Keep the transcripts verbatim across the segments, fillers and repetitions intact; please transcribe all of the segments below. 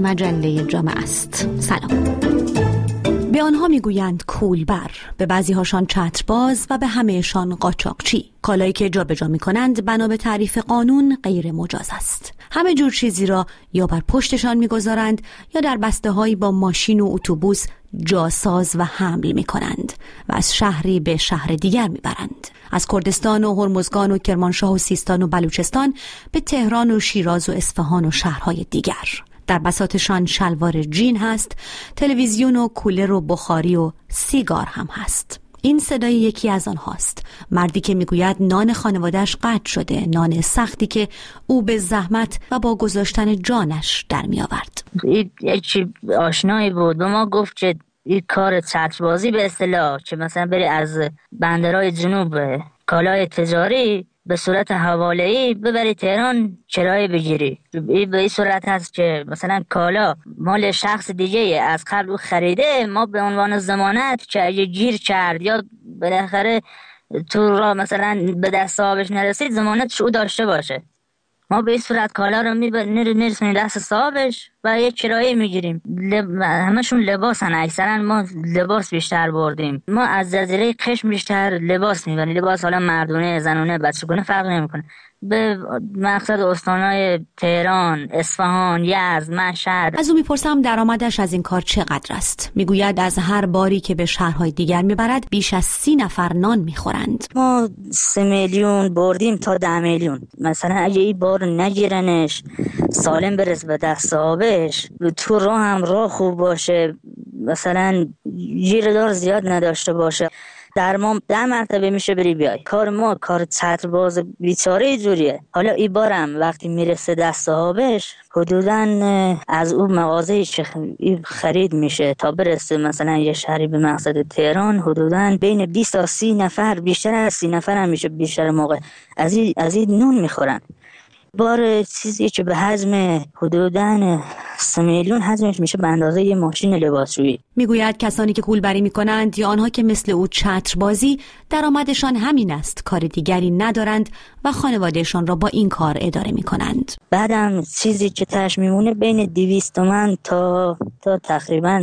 مجله جامعه است. سلام. به آنها میگویند کولبر، به بعضی هاشان چترباز و به همهشان قاچاقچی. کالایی که جابجا میکنند بنا به تعریف قانون غیر مجاز است. همه جور چیزی را یا بر پشتشان میگذارند یا در بسته‌هایی با ماشین و اتوبوس جاساز و حمل میکنند و از شهری به شهر دیگر میبرند. از کردستان و هرمزگان و کرمانشاه و سیستان و بلوچستان به تهران و شیراز و اصفهان و شهرهای دیگر. در بساطشان شلوار جین هست، تلویزیون و کولر و بخاری و سیگار هم هست. این صدای یکی از آنهاست، مردی که میگوید نان خانواده‌اش قطع شده، نان سختی که او به زحمت و با گذاشتن جانش در می آورد. این یکی آشنایی بود به ما گفت که این کار چتربازی به اصطلاح که مثلا بری از بندرهای جنوب کالای تجاری به صورت حواله‌ای ببری تهران کرایه بگیری. این به این صورت هست که مثلا کالا مال شخص دیگه از قبل خریده، ما به عنوان ضمانت که اگه گیر کرد یا بالاخره تو را مثلا به دست صاحبش نرسید ضمانتش او داشته باشه. ما به این صورت کالا رو میرسونیم دست صاحبش و یک کرایه میگیریم. لب... همشون لباس هن، اکثرا ما لباس بیشتر بردیم. ما از جزیره قشم بیشتر لباس میبریم. لباس حالا مردونه، زنونه، بچگونه فرق نمیکنه. به مقصد استانهای تهران، اصفهان، یزد، مشهد. از او میپرسم درآمدش از این کار چقدر است. میگوید از هر باری که به شهرهای دیگر میبرد بیش از سی نفر نان میخورند. ما سه میلیون بردیم تا ده میلیون. مثلا اگه این بار نگیرنش سالم برس به دست صاحبش، تو راه هم راه خوب باشه، مثلا گیردار زیاد نداشته باشه، در ما ده مرتبه میشه بری بیای. کار ما کار چترباز بیچاره جوریه. حالا این بارم وقتی میرسه دست صاحبش حدوداً از اون مغازه‌ای که خرید میشه تا برسه مثلا یه شهری به مقصد تهران حدوداً بین بیست تا سی نفر، بیشتر از سی نفر هم میشه بیشتر موقع از این از این نون میخورن. بار چیزی که به حجم حدوداً سه میلیون حجمش میشه به اندازه یه ماشین لباسشویی. میگوید کسانی که کولبری میکنند یا آنها که مثل او چتربازی درآمدشان همین است، کار دیگری ندارند و خانوادهشان را با این کار اداره میکنند. بعدم چیزی که تاش میمونه بین دویست تومن تا تا تقریباً،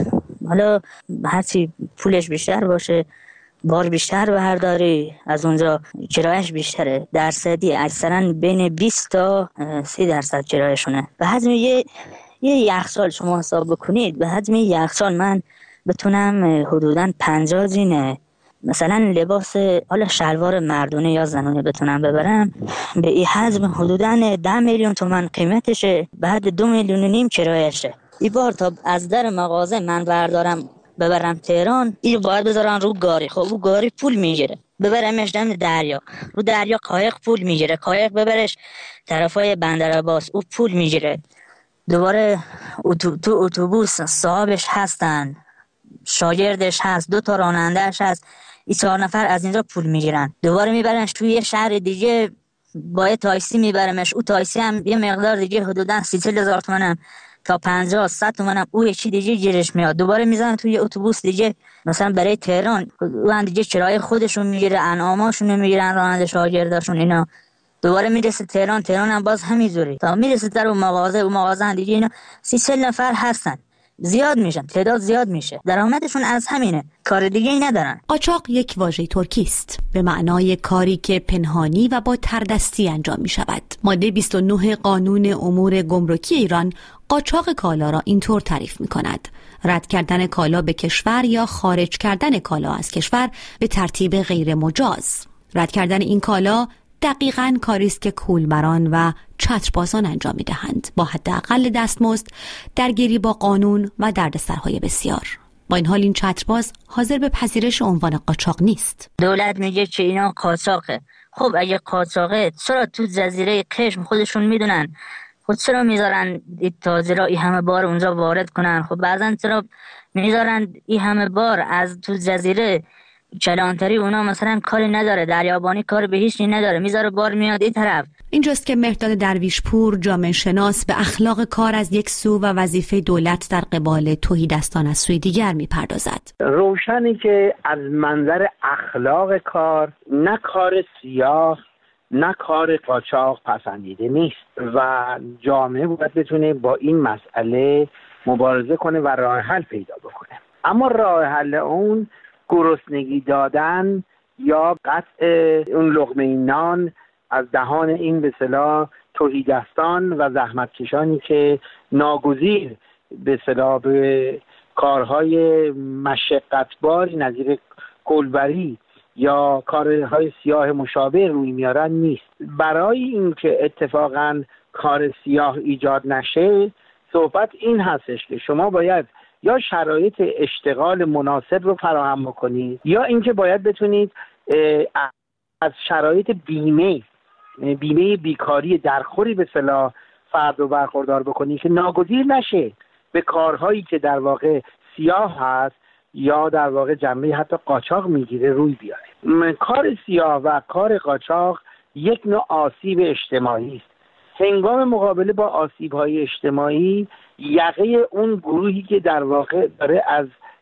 حالا هرچی پولش بیشتر باشه بار بیشتر برداری، از اونجا کرایش بیشتره، درصدی اکثرا بین بیست تا سی درصد کرایشونه. به حجم یه یه یخچال شما حساب بکنید، به حجم یخچال من بتونم حدوداً پنجاه جینه مثلا لباس حالا شلوار مردونه یا زنونه بتونم ببرم، به این حجم حدوداً ده میلیون تومان قیمتشه، بعد دو میلیون و نیم کرایشه. این بار تا از در مغازه من بردارم ببرم تهران، این باید بذارن رو گاری. خب او گاری پول میگیره، ببرمش دم دریا، رو دریا قایق پول میگیره، قایق ببرش طرفای بندر عباس او پول میگیره. دوباره اتو، تو اتوبوس صاحبش هستن، شاگردش هست، دو تا رانندهش هست، این چهار نفر از اینجا پول میگیرن. دوباره میبرنش توی یه شهر دیگه، با یه تاکسی میبرمش، او تاکسی هم یه مقدار دیگه حدوداً سی چهل هزار تومن تا پنجاه صد تومن او یکی دیگه گیرش میاد. دوباره میزنن توی اتوبوس دیگه مثلا برای تهران، اون دیگه کرایه خودشون میگیره، انعاماشون میگیرن، راننده شاگرداشون اینا. دوباره میرسه تهران، تهران هم باز همینجوری تا میرسه در اون مغازه، اون مغازه دیگه اینا سی چهل نفر هستن، زیاد میشن، تعداد زیاد میشه، درآمدشون از همینه، کار دیگه ای ندارن. قاچاق یک واژه ترکی است به معنای کاری که پنهانی و با تردستی انجام می شود. ماده بیست و نه قانون امور گمرکی ایران قاچاق کالا را اینطور تعریف می کند: رد کردن کالا به کشور یا خارج کردن کالا از کشور به ترتیب غیر مجاز. رد کردن این کالا دقیقاً کاری است که کولبران و چتربازان انجام می‌دهند، با حداقل دستمزد، درگیری با قانون و دردسرهای بسیار. با این حال این چترباز حاضر به پذیرش عنوان قاچاق نیست. دولت میگه که اینا قاچاقه. خب اگه قاچاقه چرا تو جزیره قشم خودشون میدونن؟ خود چرا میذارن این تاجرها این همه بار اونجا وارد کنن؟ خب بعضن چرا میذارن این همه بار از تو جزیره کلانتری اونا مثلا کاری نداره، دریابانی کار به هیچ نداره، میذاره بار میاد این طرف. اینجاست که مهرداد درویشپور، جامعه شناس، به اخلاق کار از یک سو و وظیفه دولت در قبال تهیدستان از سوی دیگر میپردازد. روشنی که از منظر اخلاق کار نه کار سیاه نه کار قاچاق پسندیده نیست و جامعه باید بتونه با این مسئله مبارزه کنه و راه حل پیدا بکنه. اما راه حل اون گرسنگی دادن یا قطع اون لقمه نان از دهان این به اصطلاح تهیدستان و زحمتکشانی که ناگزیر به اصطلاح به کارهای مشقتباری نظیر کولبری یا کارهای سیاه مشابه روی میارن نیست. برای اینکه اتفاقاً کار سیاه ایجاد نشه، صحبت این هستش که شما باید یا شرایط اشتغال مناسب رو فراهم بکنید یا اینکه باید بتونید از شرایط بیمه بیمه بیکاری درخوری به اصطلاح فرد رو برخوردار بکنید که ناگزیر نشه به کارهایی که در واقع سیاه هست یا در واقع جنبه حتی قاچاق میگیره روی بیاره. کار سیاه و کار قاچاق یک نوع آسیب اجتماعی است. هنگام مقابله با آسیب‌های اجتماعی یقه اون گروهی که در واقع داره از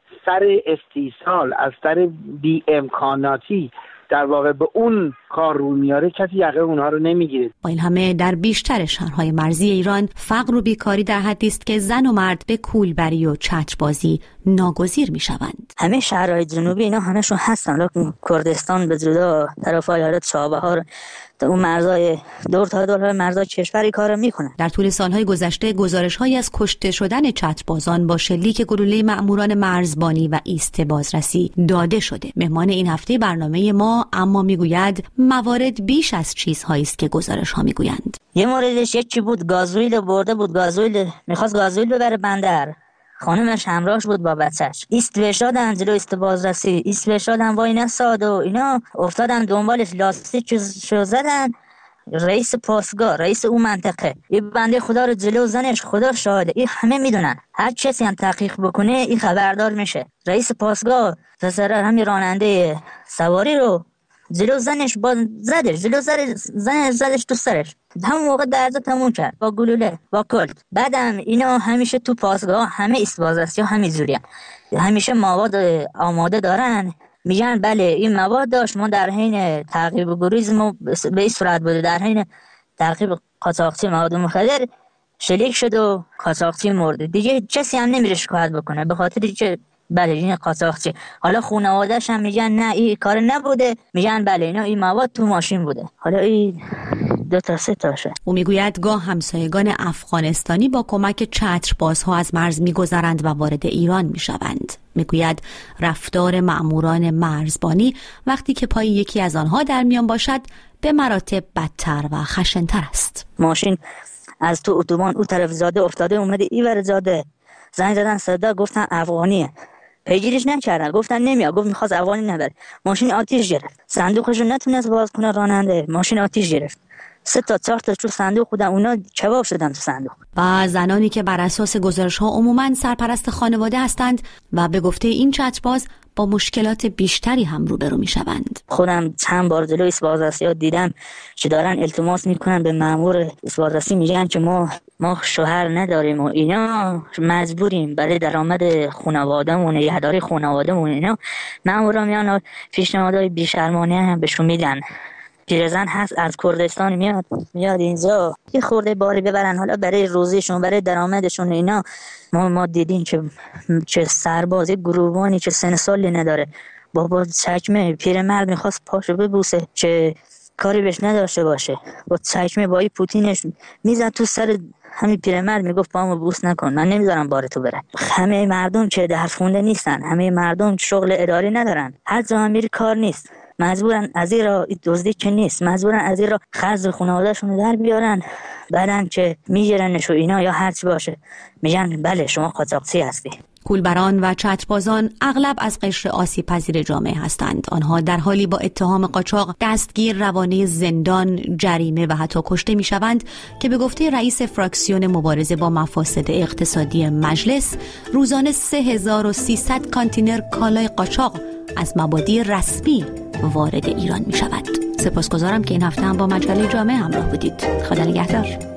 سر استیصال، از سر بی امکاناتی در واقع به اون کار رو میاره، کسی یقه اونها رو نمیگیره. با این همه در بیشتر شهرهای مرزی ایران فقر و بیکاری در حدی است که زن و مرد به کولبری و چتربازی ناگزیر میشوند. همه شهرهای جنوبی اینا همشون هستن، لکن کردستان به جدا طرفای حالت چابهار تا اون مرزای دور تا دور مرزای کشوری کارو میکنن. در طول سالهای گذشته گزارش‌هایی از کشته شدن چتربازان با شلیک گلوله مأموران مرزبانی و ایست بازرسی داده شده. مهمان این هفته برنامه ما اما میگوید موارد بیش از چیزهایی است که گزارش‌ها میگویند. یه موردش یکی بود، گازوئیل برده بود، گازوئیل میخواست گازوئیل ببره بندر، خانمش همراهش بود با بچهش. ایست وشادن جلو ایست بازرسی، ایست وشادن وای نساد و اینا افتادن دنبالش، لاستیک شو زدن. رئیس پاسگاه، رئیس اون منطقه، این بنده خدا رو جلو زنش، خدا شاهده، این همه میدونن، هر کسی هم تحقیق بکنه این خبردار میشه. رئیس پاسگاه پسر همین راننده سواری رو جلو زنش با زدش، جلو زدش زنش زدش تو سرش، همون موقع درزا تموم کرد با گلوله با کلت. بعدم اینا همیشه تو پاسگاه همه ایست بازرسی ها همین جوریه، همیشه مواد آماده دارن، میگن بله این مواد داشت، ما در حین تعقیب گریز ما به این صورت بوده، در حین تعقیب قاچاقچی مواد مخدر شلیک شد و قاچاقچی مرد. دیگه کسی هم نمیره شکایت بکنه به خاطر که بله این قاچاقچی. حالا خانواده‌اش هم میگن نه این کار نبوده، میگن بله اینا این مواد تو ماشین بوده. حالا این دو تا سه تاشه. او میگوید گاه همسایگان افغانستانی با کمک چتربازها از مرز میگذرند و وارد ایران میشوند. میگوید رفتار مأموران مرزبانی وقتی که پای یکی از آنها در میان باشد به مراتب بدتر و خشن‌تر است. ماشین از تو اتوبان او طرف زاده افتاده اومده اینور زاده، زنگ زدن صدا گفتن افغانیه، پیگیریش نکردن، گفتن نمیاد، گفت میخواست افغانی نبره. ماشین آتیش گرفت، صندوقش رو نتونست باز کنه راننده، ماشین آتیش گرفت، سه تا چهار تا تو صندوق بودن، اونا کباب شدن تو صندوق. و زنانی که بر اساس گزارش‌ها عموماً سرپرست خانواده هستند و به گفته این چترباز با مشکلات بیشتری هم روبرو میشوند. خودم چند بار جلوی ایست بازرسی دیدم که دارن التماس میکنن به مأمور ایست بازرسی، میگن که ما ما شوهر نداریم و اینا مجبوریم برای درآمد خانواده‌مون، نگهداری خانواده‌مون. اینا مأمورا میان پیشنهادهای بی‌شرمانه هم بهشون میدن. پیرزن هست از کردستان میاد میاد اینجا یه خورده باری ببرن، حالا برای روزیشون، برای درآمدشون. اینا ما ما دیدیم که چه سربازی گروهانی که سن سالی نداره، بابا چکمه پیرمرد میخواست پاشو ببوسه چه کاری بهش نداشته باشه، با چکمه با این پوتینش میزد تو سر همین پیرمرد، میگفت پامو بوس نکن، من نمیذارم بار تو بره. همه مردم که درس خونده نیستن، همه مردم شغل اداری ندارن، هر جا هم میری کار نیست، مجبورن از این را دزدی که نیست، مجبورن از این را خرج خانواده‌شون در بیارن، بعدن که میگیرنش و اینا یا هرچی باشه میگن بله شما قاچاقچی هستی. کولبران و چتربازان اغلب از قشر آسیب پذیر جامعه هستند. آنها در حالی با اتهام قاچاق دستگیر، روانه زندان، جریمه و حتی کشته میشوند که به گفته رئیس فراکسیون مبارزه با مفاسد اقتصادی مجلس روزانه سه هزار و سیصد کانتینر کالای قاچاق از مبادی رسمی وارد ایران می شود. سپاسگزارم که این هفته هم با مجله جامعه همراه بودید. خدا نگهدار.